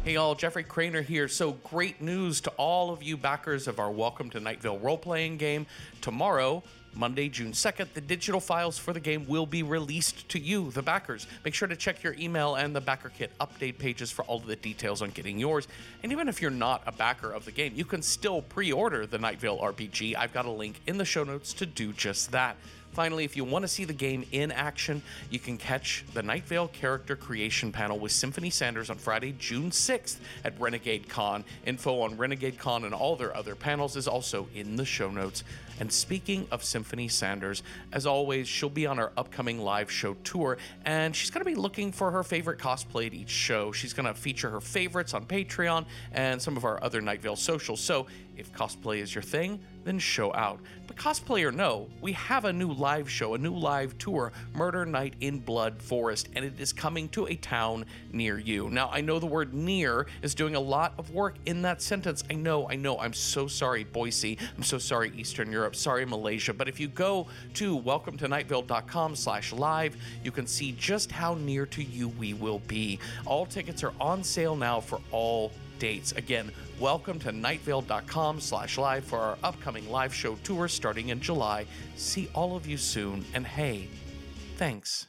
Hey all, Jeffrey Craner here. So great news to all of you backers of our Welcome to Night Vale role-playing game. Tomorrow, Monday, June 2nd, the digital files for the game will be released to you, the backers. Make sure to check your email and the Backer Kit update pages for all of the details on getting yours. And even if you're not a backer of the game, you can still pre-order the Night Vale RPG. I've got a link in the show notes to do just that. Finally, if you want to see the game in action, you can catch the Night Vale character creation panel with Symphony Sanders on Friday, June 6th at Renegade Con. Info on Renegade Con and all their other panels is also in the show notes. And speaking of Symphony Sanders, as always, she'll be on our upcoming live show tour, and she's going to be looking for her favorite cosplay at each show. She's going to feature her favorites on Patreon and some of our other Night Vale socials. So if cosplay is your thing, then show out. But cosplay or no, we have a new live show, a new live tour, Murder Night in Blood Forest, and it is coming to a town near you. Now, I know the word near is doing a lot of work in that sentence. I know. I'm so sorry, Boise. I'm so sorry, Eastern Europe. Sorry, Malaysia. But if you go to welcometonightvale.com/live, you can see just how near to you we will be. All tickets are on sale now for all dates. Again, welcome to nightvale.com/live for our upcoming live show tour starting in July. See all of you soon, and hey, thanks.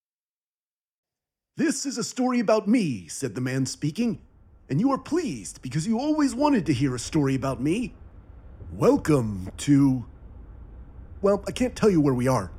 "This is a story about me," said the man speaking, "and you are pleased because you always wanted to hear a story about me. Welcome to... Well, I can't tell you where we are.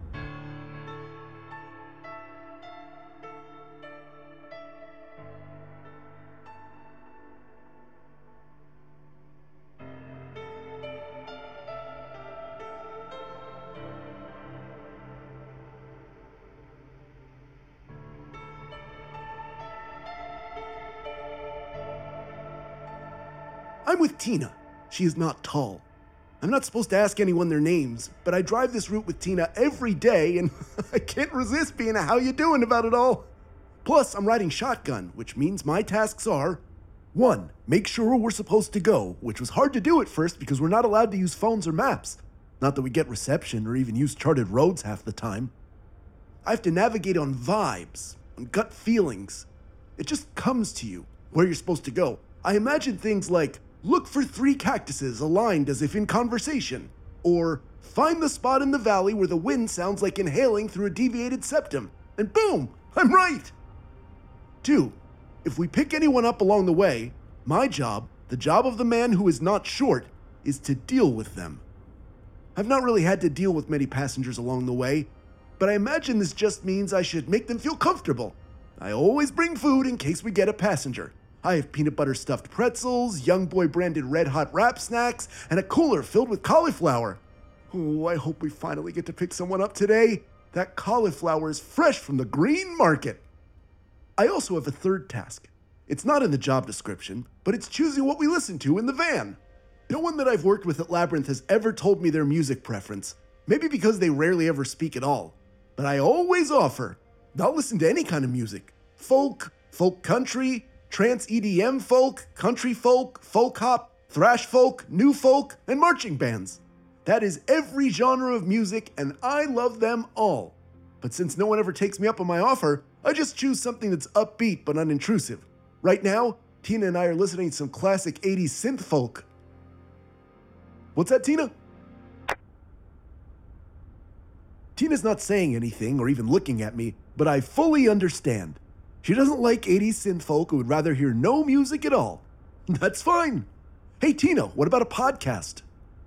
I'm with Tina. She is not tall. I'm not supposed to ask anyone their names, but I drive this route with Tina every day, and I can't resist being a how you doing about it all. Plus, I'm riding shotgun, which means my tasks are: 1. Make sure where we're supposed to go, which was hard to do at first because we're not allowed to use phones or maps. Not that we get reception or even use charted roads half the time. I have to navigate on vibes, on gut feelings. It just comes to you, where you're supposed to go. I imagine things like, look for 3 cactuses aligned as if in conversation, or find the spot in the valley where the wind sounds like inhaling through a deviated septum, and boom, I'm right. 2. If we pick anyone up along the way, my job, the job of the man who is not short, is to deal with them. I've not really had to deal with many passengers along the way, but I imagine this just means I should make them feel comfortable. I always bring food in case we get a passenger. I have peanut butter stuffed pretzels, Young Boy branded Red Hot Wrap snacks, and a cooler filled with cauliflower. Oh, I hope we finally get to pick someone up today. That cauliflower is fresh from the green market. I also have a third task. It's not in the job description, but it's choosing what we listen to in the van. No one that I've worked with at Labyrinth has ever told me their music preference, maybe because they rarely ever speak at all. But I always offer, I'll listen to any kind of music. Folk country, trance EDM folk, country folk, folk hop, thrash folk, new folk, and marching bands. That is every genre of music, and I love them all. But since no one ever takes me up on my offer, I just choose something that's upbeat but unintrusive. Right now, Tina and I are listening to some classic 80s synth folk. What's that, Tina? Tina's not saying anything or even looking at me, but I fully understand. She doesn't like 80s synth folk and would rather hear no music at all. That's fine. Hey, Tina, what about a podcast?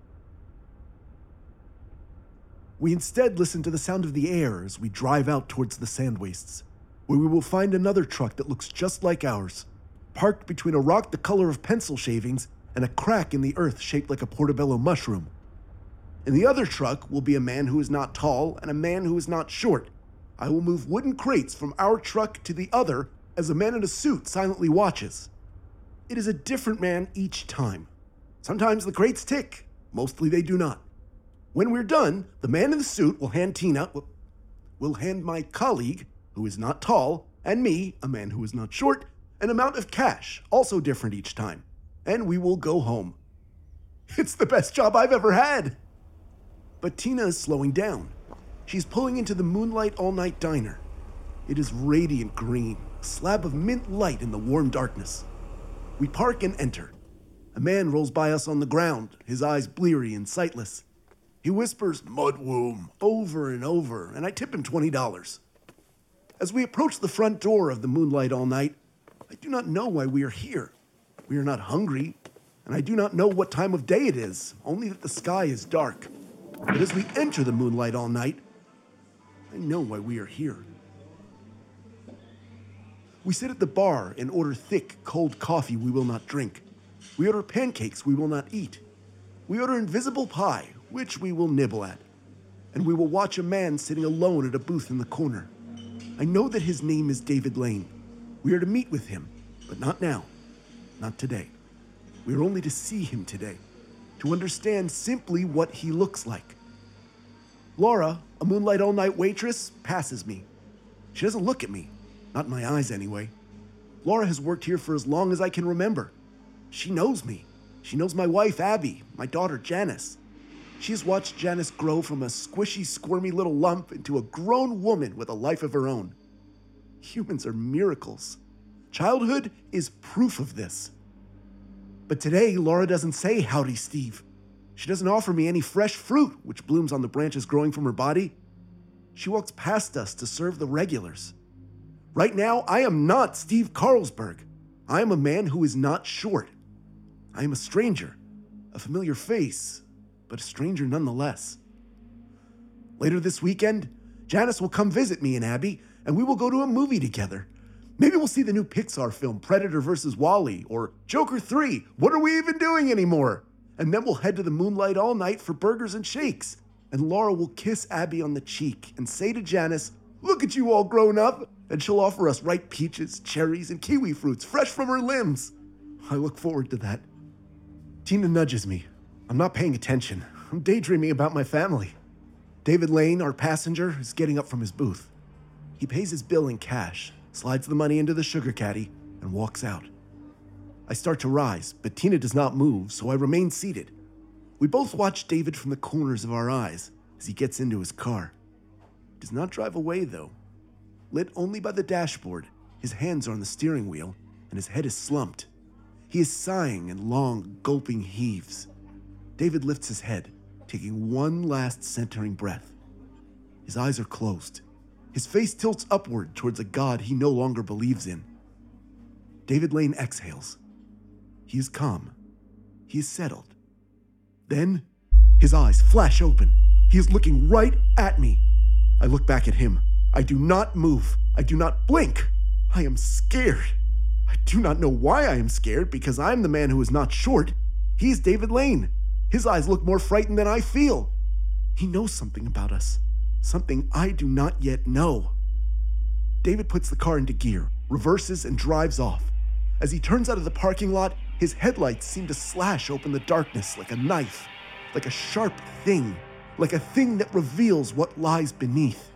We instead listen to the sound of the air as we drive out towards the sand wastes, where we will find another truck that looks just like ours, parked between a rock the color of pencil shavings and a crack in the earth shaped like a portobello mushroom. In the other truck will be a man who is not tall and a man who is not short. I will move wooden crates from our truck to the other as a man in a suit silently watches. It is a different man each time. Sometimes the crates tick, mostly they do not. When we're done, the man in the suit will hand my colleague, who is not tall, and me, a man who is not short, an amount of cash, also different each time, and we will go home. It's the best job I've ever had. But Tina is slowing down. She's pulling into the Moonlight All-Night Diner. It is radiant green, a slab of mint light in the warm darkness. We park and enter. A man rolls by us on the ground, his eyes bleary and sightless. He whispers, "Mudwomb," over and over, and I tip him $20. As we approach the front door of the Moonlight All Night, I do not know why we are here. We are not hungry, and I do not know what time of day it is, only that the sky is dark. But as we enter the Moonlight All Night, I know why we are here. We sit at the bar and order thick, cold coffee we will not drink. We order pancakes we will not eat. We order invisible pie, which we will nibble at. And we will watch a man sitting alone at a booth in the corner. I know that his name is David Lane. We are to meet with him, but not now, not today. We are only to see him today, to understand simply what he looks like. Laura, a Moonlight All Night waitress, passes me. She doesn't look at me, not in my eyes anyway. Laura has worked here for as long as I can remember. She knows me. She knows my wife, Abby, my daughter, Janice. She has watched Janice grow from a squishy, squirmy little lump into a grown woman with a life of her own. Humans are miracles. Childhood is proof of this. But today, Laura doesn't say, "Howdy, Steve." She doesn't offer me any fresh fruit, which blooms on the branches growing from her body. She walks past us to serve the regulars. Right now, I am not Steve Carlsberg. I am a man who is not short. I am a stranger, a familiar face, but a stranger nonetheless. Later this weekend, Janice will come visit me and Abby, and we will go to a movie together. Maybe we'll see the new Pixar film, Predator vs. Wall-E, or Joker 3, What Are We Even Doing Anymore? And then we'll head to the Moonlight All Night for burgers and shakes, and Laura will kiss Abby on the cheek and say to Janice, "Look at you all grown up," and she'll offer us ripe peaches, cherries, and kiwi fruits fresh from her limbs. I look forward to that. Tina nudges me. I'm not paying attention. I'm daydreaming about my family. David Lane, our passenger, is getting up from his booth. He pays his bill in cash, slides the money into the sugar caddy, and walks out. I start to rise, but Tina does not move, so I remain seated. We both watch David from the corners of our eyes as he gets into his car. He does not drive away, though. Lit only by the dashboard, his hands are on the steering wheel, and his head is slumped. He is sighing in long, gulping heaves. David lifts his head, taking one last centering breath. His eyes are closed. His face tilts upward towards a God he no longer believes in. David Lane exhales. He is calm. He is settled. Then, his eyes flash open. He is looking right at me. I look back at him. I do not move. I do not blink. I am scared. I do not know why I am scared, because I am the man who is not short. He is David Lane. His eyes look more frightened than I feel. He knows something about us. Something I do not yet know. David puts the car into gear, reverses, and drives off. As he turns out of the parking lot, his headlights seem to slash open the darkness like a knife, like a sharp thing, like a thing that reveals what lies beneath.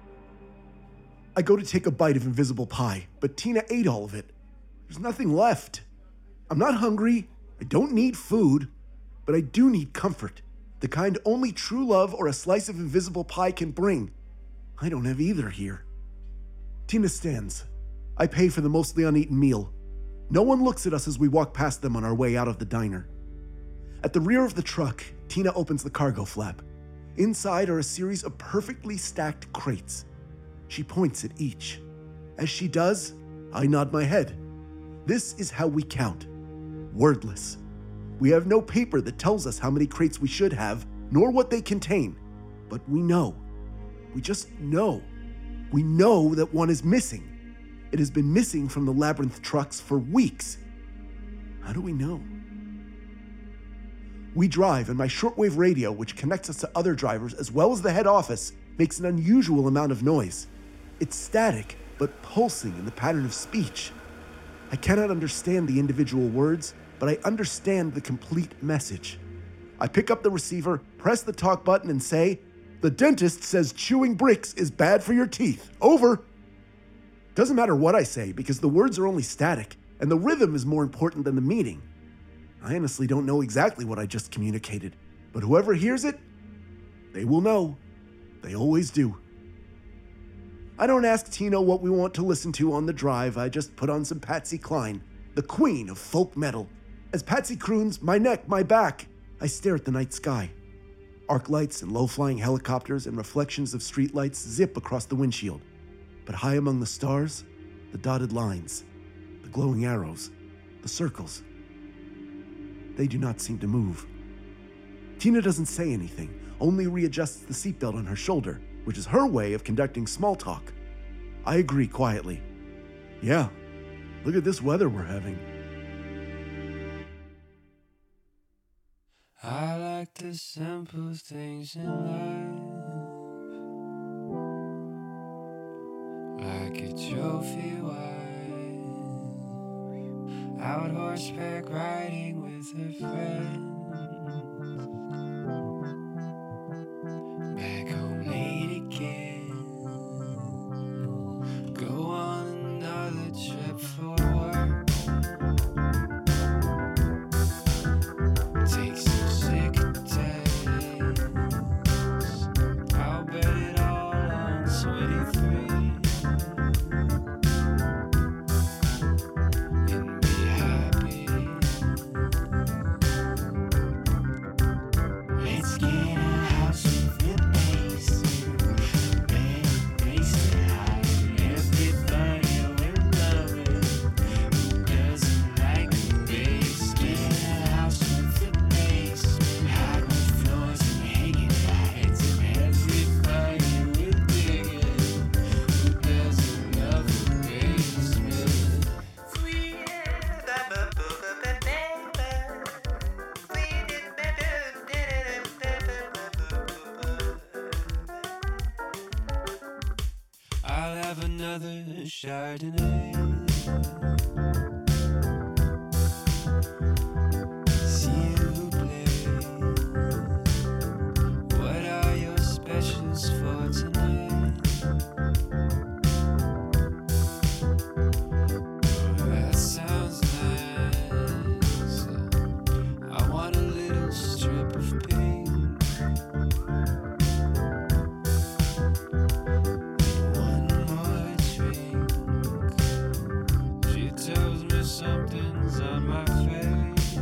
I go to take a bite of invisible pie, but Tina ate all of it. There's nothing left. I'm not hungry. I don't need food, but I do need comfort, the kind only true love or a slice of invisible pie can bring. I don't have either here. Tina stands. I pay for the mostly uneaten meal. No one looks at us as we walk past them on our way out of the diner. At the rear of the truck, Tina opens the cargo flap. Inside are a series of perfectly stacked crates. She points at each. As she does, I nod my head. This is how we count. Wordless. We have no paper that tells us how many crates we should have, nor what they contain. But we know. We just know. We know that one is missing. It has been missing from the Labyrinth trucks for weeks. How do we know? We drive, and my shortwave radio, which connects us to other drivers as well as the head office, makes an unusual amount of noise. It's static, but pulsing in the pattern of speech. I cannot understand the individual words, but I understand the complete message. I pick up the receiver, press the talk button, and say, "The dentist says chewing bricks is bad for your teeth. Over." Doesn't matter what I say, because the words are only static, and the rhythm is more important than the meaning. I honestly don't know exactly what I just communicated, but whoever hears it, they will know. They always do. I don't ask Tina what we want to listen to on the drive. I just put on some Patsy Cline. the queen of folk metal. As Patsy croons, "My neck, my back," I stare at the night sky. Arc lights and low-flying helicopters and reflections of streetlights zip across the windshield. But high among the stars, the dotted lines, the glowing arrows, the circles. They do not seem to move. Tina doesn't say anything, only readjusts the seatbelt on her shoulder, which is her way of conducting small talk. I agree quietly. "Yeah, look at this weather we're having." I like the simple things in life, like a trophy wife, out horseback riding with her friends, back home late again, go on another trip for work, take some sick days, I'll bet it all on 23, and be happy. Let's get a house with a basement, bed, basement house, everybody will love it. Who doesn't like the bass? Get a house with a basement, hardwood floors and hanging lights, and everybody will dig it. Who doesn't love the basement? I'll have another Chardonnay. S'il vous plaît, what are your specials for tonight? Oh, that sounds nice. I want a little strip of pink, one more drink. She tells me something's on my face.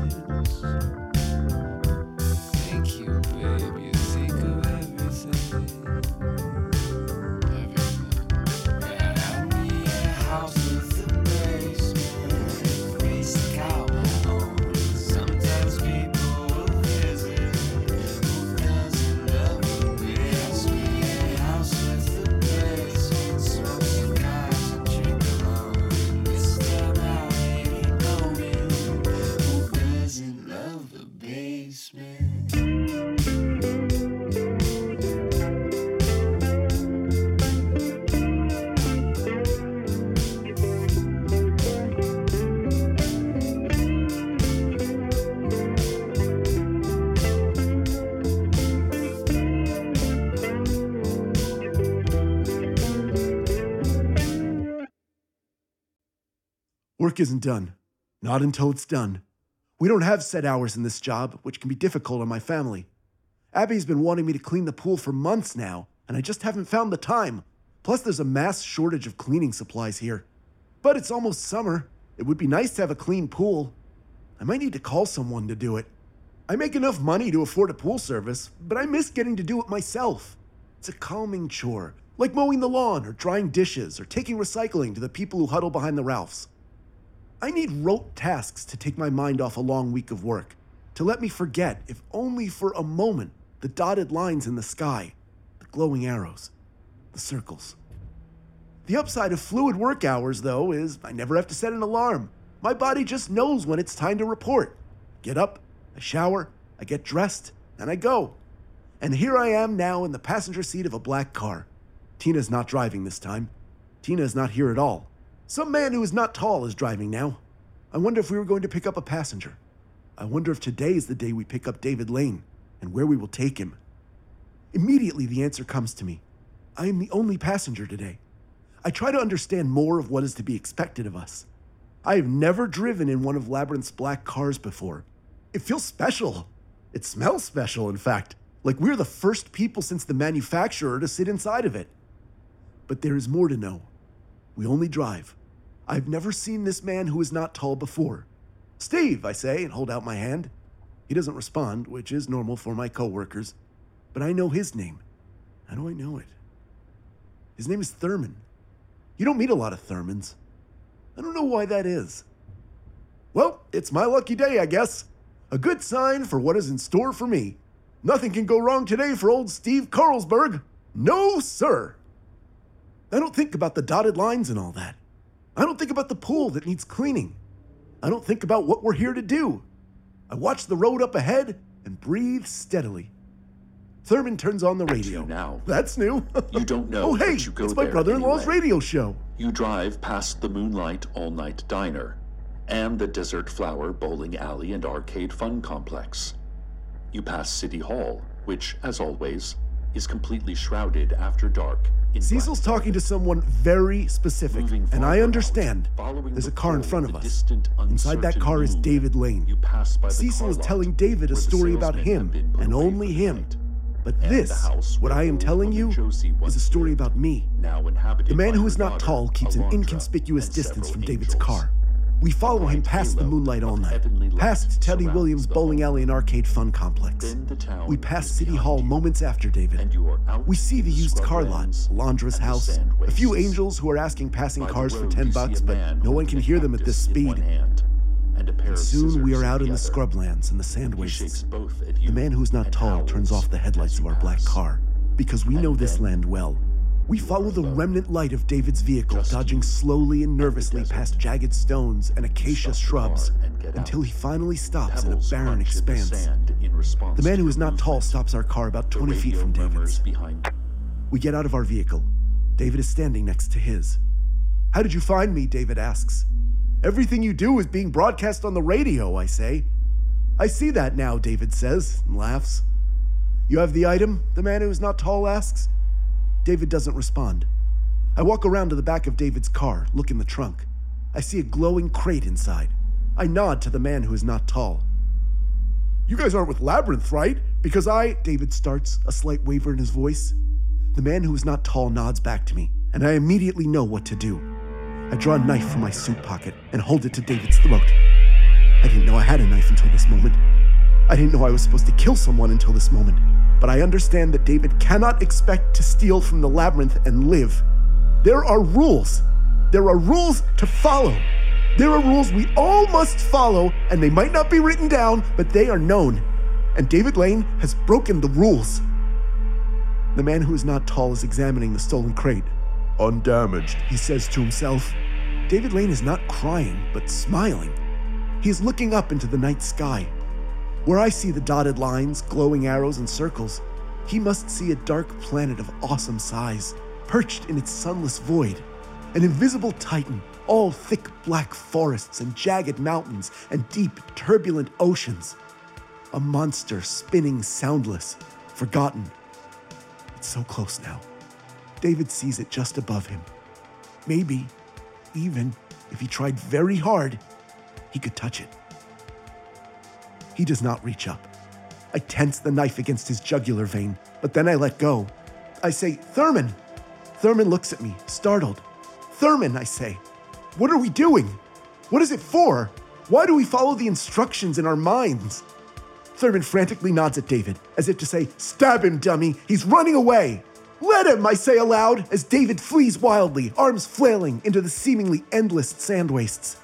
Thank you, babe. You think of everything. And I need a house with a basement, place to call my own. Sometimes people will visit. Who doesn't love a basement? A house with a basement, smoke cigars and drink alone. This time out, baby, know me. Who doesn't love the basement? Work isn't done. Not until it's done. We don't have set hours in this job, which can be difficult on my family. Abby's been wanting me to clean the pool for months now, and I just haven't found the time. Plus, there's a mass shortage of cleaning supplies here. But it's almost summer. It would be nice to have a clean pool. I might need to call someone to do it. I make enough money to afford a pool service, but I miss getting to do it myself. It's a calming chore, like mowing the lawn or drying dishes or taking recycling to the people who huddle behind the Ralphs. I need rote tasks to take my mind off a long week of work, to let me forget, if only for a moment, the dotted lines in the sky, the glowing arrows, the circles. The upside of fluid work hours, though, is I never have to set an alarm. My body just knows when it's time to report. Get up, I shower, I get dressed, and I go. And here I am now in the passenger seat of a black car. Tina's not driving this time. Tina is not here at all. Some man who is not tall is driving now. I wonder if we were going to pick up a passenger. I wonder if today is the day we pick up David Lane and where we will take him. Immediately the answer comes to me. I am the only passenger today. I try to understand more of what is to be expected of us. I have never driven in one of Labyrinth's black cars before. It feels special. It smells special, in fact, like we're the first people since the manufacturer to sit inside of it. But there is more to know. We only drive. I've never seen this man who is not tall before. Steve, I say, and hold out my hand. He doesn't respond, which is normal for my coworkers, but I know his name. How do I know it? His name is Thurman. You don't meet a lot of Thurmans. I don't know why that is. Well, it's my lucky day, I guess. A good sign for what is in store for me. Nothing can go wrong today for old Steve Carlsberg. No, sir. I don't think about the dotted lines and all that. I don't think about the pool that needs cleaning. I don't think about what we're here to do. I watch the road up ahead and breathe steadily. Thurman turns on the radio. Now. That's new. You don't know, Oh, hey, but you go it's my there brother-in-law's anyway. radio show. You drive past the Moonlight All-Night Diner and the Desert Flower Bowling Alley and Arcade Fun Complex. You pass City Hall, which, as always, is completely shrouded after dark in Cecil's black talking to someone very specific, Moving and I farther understand. out, following There's the a car in pull front of of the us. distant, Inside that uncertain car is moon. David Lane. You pass by the Cecil car is lot, telling David a where the story about salesmen have him, been put and away only for the him. night. But And this, the house what where I am old telling woman you, Josie is once a story lived, about me. now inhabited The man by who her is not daughter, tall keeps an Alondra, inconspicuous and distance from several David's angels. car. We follow him bright past the halo moonlight all of night, heavenly light past Teddy surrounds Williams the Bowling home. Alley and Arcade Fun Complex. Then the town We pass is City behind Hall you, moments after David. and you are out We see in the used car lot, scrublands Alondra's and the house, sand a few wastes. angels who are asking passing By the cars for road, $10, you see a but man no one holding can a hear them at this cactus in one speed. hand and a pair of Soon we scissors are out in the other. scrublands and the sand He shakes wastes. both at you The man who's not and tall howls turns off the headlights as of you our black pass. car, because we And know this then land well. We you follow are the alone. remnant light of David's vehicle, Just dodging you slowly and nervously desert. past jagged stones and acacia Stop the shrubs, car and get until out. he finally stops in a Pebbles barren crunch in the expanse. sand in response The man to who is your not tall movement. stops our car about The 20 feet radio from murmurs David's. behind. We get out of our vehicle. David is standing next to his. How did you find me? David asks. Everything you do is being broadcast on the radio, I say. I see that now, David says and laughs. You have the item? The man who is not tall asks. David doesn't respond. I walk around to the back of David's car, look in the trunk. I see a glowing crate inside. I nod to the man who is not tall. You guys aren't with Labyrinth, right? Because David starts, a slight waver in his voice. The man who is not tall nods back to me, and I immediately know what to do. I draw a knife from my suit pocket and hold it to David's throat. I didn't know I had a knife until this moment. I didn't know I was supposed to kill someone until this moment. But I understand that David cannot expect to steal from the Labyrinth and live. There are rules. There are rules to follow. There are rules we all must follow, and they might not be written down, but they are known. And David Lane has broken the rules. The man who is not tall is examining the stolen crate. Undamaged, he says to himself. David Lane is not crying, but smiling. He is looking up into the night sky. Where I see the dotted lines, glowing arrows, and circles, he must see a dark planet of awesome size, perched in its sunless void. An invisible titan, all thick black forests and jagged mountains and deep, turbulent oceans. A monster spinning soundless, forgotten. It's so close now. David sees it just above him. Maybe, even if he tried very hard, he could touch it. He does not reach up. I tense the knife against his jugular vein, but then I let go. I say, Thurman! Thurman looks at me, startled. Thurman, I say, what are we doing? What is it for? Why do we follow the instructions in our minds? Thurman frantically nods at David, as if to say, stab him, dummy, he's running away. Let him, I say aloud, as David flees wildly, arms flailing into the seemingly endless sand wastes.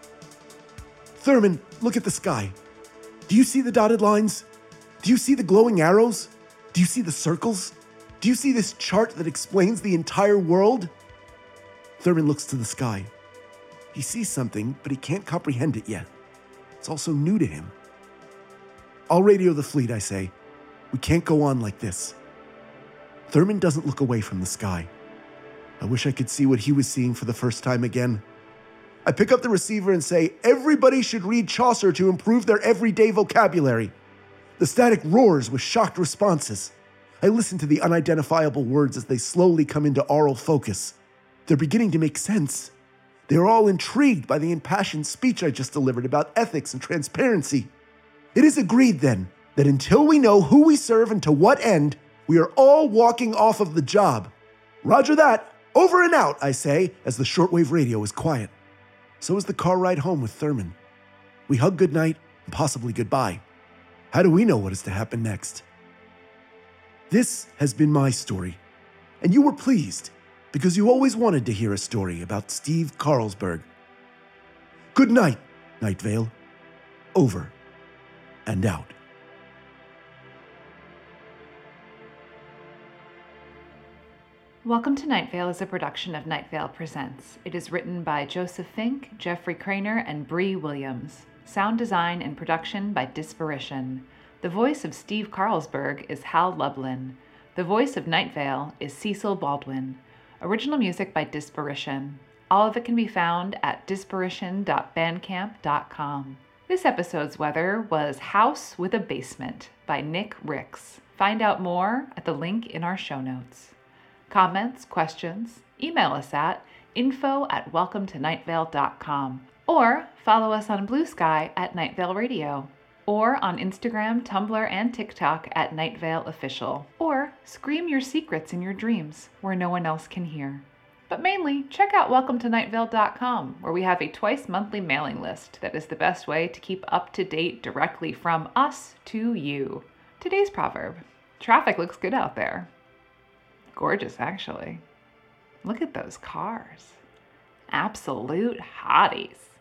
Thurman, look at the sky. Do you see the dotted lines? Do you see the glowing arrows? Do you see the circles? Do you see this chart that explains the entire world? Thurman looks to the sky. He sees something, but he can't comprehend it yet. It's also new to him. I'll radio the fleet, I say. We can't go on like this. Thurman doesn't look away from the sky. I wish I could see what he was seeing for the first time again. I pick up the receiver and say, everybody should read Chaucer to improve their everyday vocabulary. The static roars with shocked responses. I listen to the unidentifiable words as they slowly come into aural focus. They're beginning to make sense. They're all intrigued by the impassioned speech I just delivered about ethics and transparency. It is agreed then that until we know who we serve and to what end, we are all walking off of the job. Roger that. Over and out, I say, as the shortwave radio is quiet. So is the car ride home with Thurman. We hug goodnight and possibly goodbye. How do we know what is to happen next? This has been my story, and you were pleased because you always wanted to hear a story about Steve Carlsberg. Good night, Night Vale. Over and out. Welcome to Night Vale is a production of Night Vale Presents. It is written by Joseph Fink, Jeffrey Craner, and Bree Williams. Sound design and production by Disparition. The voice of Steve Carlsberg is Hal Lublin. The voice of Night Vale is Cecil Baldwin. Original music by Disparition. All of it can be found at disparition.bandcamp.com. This episode's weather was House with a Basement by Nick Ricks. Find out more at the link in our show notes. Comments, questions, email us at info@welcometonightvale.com or follow us on Blue Sky at Night Vale Radio or on Instagram, Tumblr, and TikTok at Night Vale Official, or scream your secrets in your dreams where no one else can hear. But mainly, check out welcometonightvale.com, where we have a twice-monthly mailing list that is the best way to keep up to date directly from us to you. Today's proverb: traffic looks good out there. Gorgeous, actually. Look at those cars. Absolute hotties.